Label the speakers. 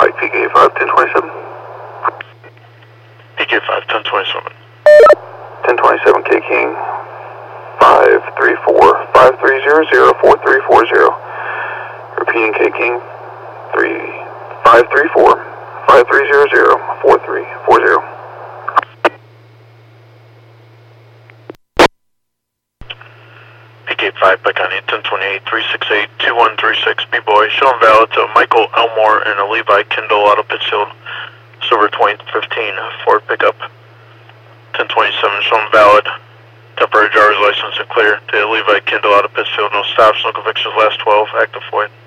Speaker 1: Pike, PK5, 1027.
Speaker 2: PK5, 1027.
Speaker 1: 1027, K King, 534, 5300, 4340. Repeating, K King, 534, 5300, 4340.
Speaker 2: PK5, Picani, 1028, 368, 2136, B-Boy, showing valid to Michael Elmore and a Levi Kindle out of Pittsfield, Silver 2015, Ford pickup. 1027, showing valid, temporary driver's license and clear to Levi Kindle out of Pittsfield, no stops, no convictions, last 12, active void.